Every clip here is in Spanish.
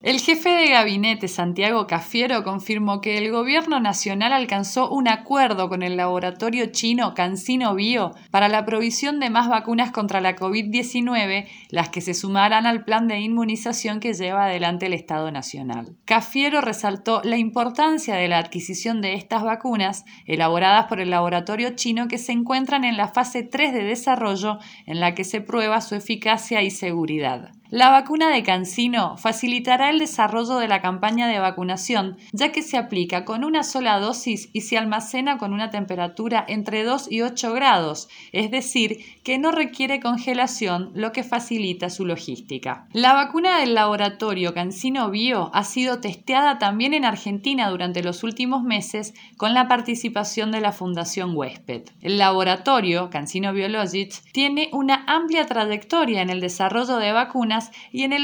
El jefe de gabinete, Santiago Cafiero, confirmó que el gobierno nacional alcanzó un acuerdo con el laboratorio chino CanSino Bio para la provisión de más vacunas contra la COVID-19, las que se sumarán al plan de inmunización que lleva adelante el Estado Nacional. Cafiero resaltó la importancia de la adquisición de estas vacunas, elaboradas por el laboratorio chino, que se encuentran en la fase 3 de desarrollo, en la que se prueba su eficacia y seguridad. La vacuna de CanSino facilitará el desarrollo de la campaña de vacunación, ya que se aplica con una sola dosis y se almacena con una temperatura entre 2 y 8 grados, es decir, que no requiere congelación, lo que facilita su logística. La vacuna del laboratorio CanSino Bio ha sido testeada también en Argentina durante los últimos meses con la participación de la Fundación Huésped. El laboratorio CanSino Biologics tiene una amplia trayectoria en el desarrollo de vacunas y en el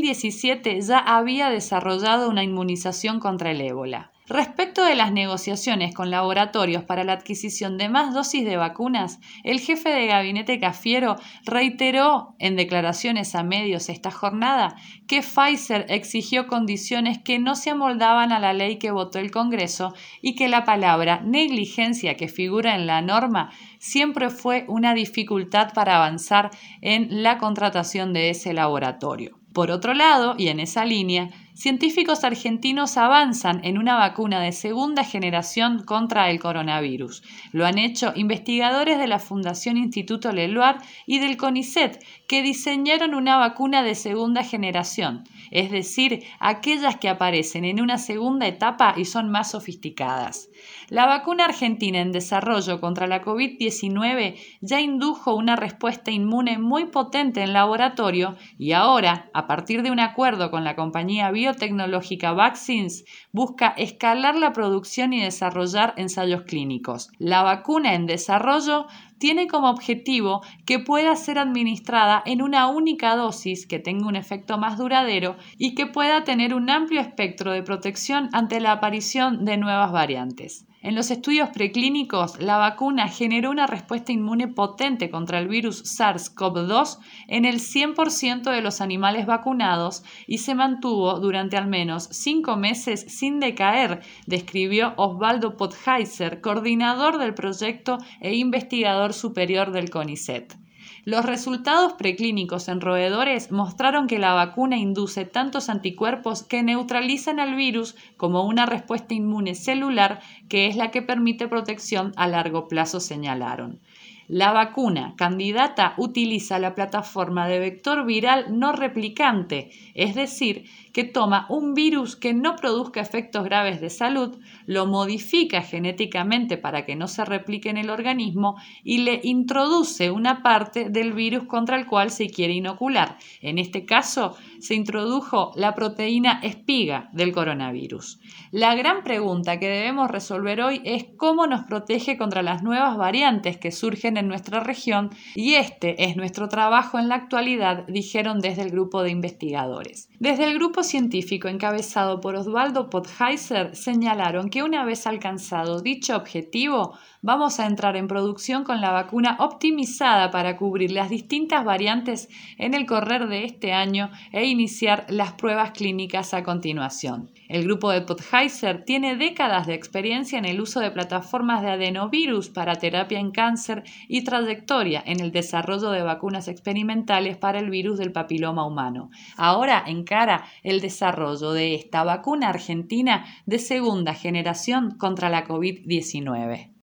2017 ya había desarrollado una inmunización contra el ébola. Respecto de las negociaciones con laboratorios para la adquisición de más dosis de vacunas, el jefe de gabinete Cafiero reiteró en declaraciones a medios esta jornada que Pfizer exigió condiciones que no se amoldaban a la ley que votó el Congreso y que la palabra negligencia que figura en la norma siempre fue una dificultad para avanzar en la contratación de ese laboratorio. Por otro lado, y en esa línea, científicos argentinos avanzan en una vacuna de segunda generación contra el coronavirus. Lo han hecho investigadores de la Fundación Instituto Leluar y del CONICET, que diseñaron una vacuna de segunda generación, es decir, aquellas que aparecen en una segunda etapa y son más sofisticadas. La vacuna argentina en desarrollo contra la COVID-19 ya indujo una respuesta inmune muy potente en laboratorio y ahora, a partir de un acuerdo con la compañía biotecnológica Vaccines, busca escalar la producción y desarrollar ensayos clínicos. La vacuna en desarrollo tiene como objetivo que pueda ser administrada en una única dosis, que tenga un efecto más duradero y que pueda tener un amplio espectro de protección ante la aparición de nuevas variantes. En los estudios preclínicos, la vacuna generó una respuesta inmune potente contra el virus SARS-CoV-2 en el 100% de los animales vacunados y se mantuvo durante al menos 5 meses sin decaer, describió Osvaldo Podhaizer, coordinador del proyecto e investigador superior del CONICET. Los resultados preclínicos en roedores mostraron que la vacuna induce tantos anticuerpos que neutralizan al virus como una respuesta inmune celular que es la que permite protección a largo plazo, señalaron. La vacuna candidata utiliza la plataforma de vector viral no replicante, es decir, que toma un virus que no produzca efectos graves de salud, lo modifica genéticamente para que no se replique en el organismo y le introduce una parte del virus contra el cual se quiere inocular. En este caso, se introdujo la proteína espiga del coronavirus. La gran pregunta que debemos resolver hoy es cómo nos protege contra las nuevas variantes que surgen en nuestra región, y este es nuestro trabajo en la actualidad, dijeron desde el grupo de investigadores. Desde el grupo científico encabezado por Osvaldo Podhaizer señalaron que una vez alcanzado dicho objetivo, vamos a entrar en producción con la vacuna optimizada para cubrir las distintas variantes en el correr de este año e iniciar las pruebas clínicas a continuación. El grupo de Podhaizer tiene décadas de experiencia en el uso de plataformas de adenovirus para terapia en cáncer y trayectoria en el desarrollo de vacunas experimentales para el virus del papiloma humano. Ahora encara el desarrollo de esta vacuna argentina de segunda generación contra la COVID-19.